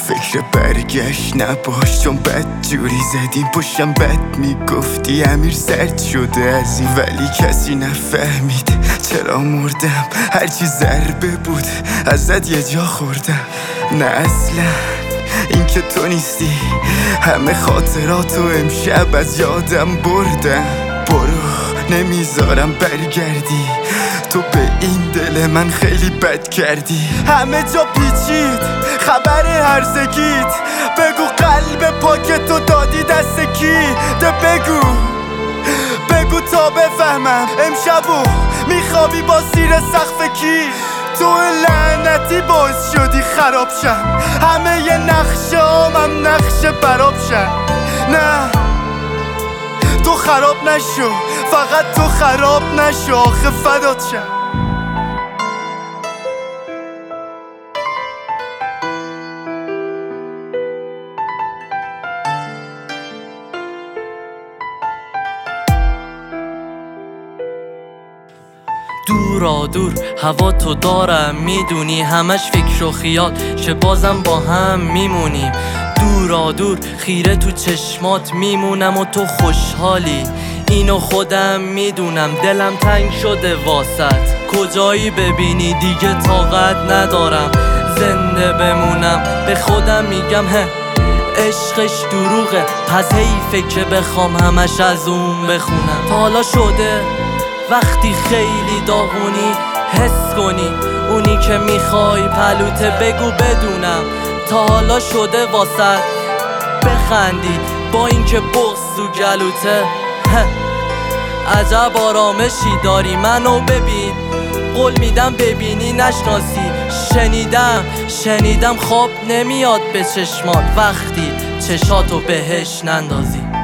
فکر برگشت نباش، چون بد جوری زدیم پشتم بد میگفتی امیر سرد شده از این، ولی کسی نفهمید چرا مردم. هرچی ضربه بود ازت یه جا خوردم. نه اصلا این که تو نیستی، همه خاطراتو امشب از یادم بردم. برو نمیذارم برگردی، تو به این دل من خیلی بد کردی. همه جا پیچید خبر هرزگیت، بگو قلب پاکتو دادی دست کی؟ ده بگو تا بفهمم امشبو میخوابی با زیر سقف کی؟ تو لعنتی باعث شدی خراب شم، همه ی نقشه هامم نقشه براب شم. نه تو خراب نشو، فقط تو خراب نشو، آخه فدات شم. دورا دور هوا تو دارم میدونی، همش فکر و خیال چه بازم با هم میمونیم. دورا دور خیره تو چشمات میمونم و تو خوشحالی، اینو خودم میدونم. دلم تنگ شده واسط، کجایی ببینی دیگه طاقت ندارم زنده بمونم. به خودم میگم عشقش دروغه، پس حیفه که بخوام همش از اون بخونم. تا حالا شده وقتی خیلی داغونی حس کنی اونی که میخوای پلوته، بگو بدونم. تا حالا شده واسط بخندی با اینکه بغض تو گلوته؟ عجب آرامشی داری، منو ببین، قول میدم ببینی نشناسی. شنیدم خواب نمیاد به چشمات وقتی چشاتو بهش نندازی.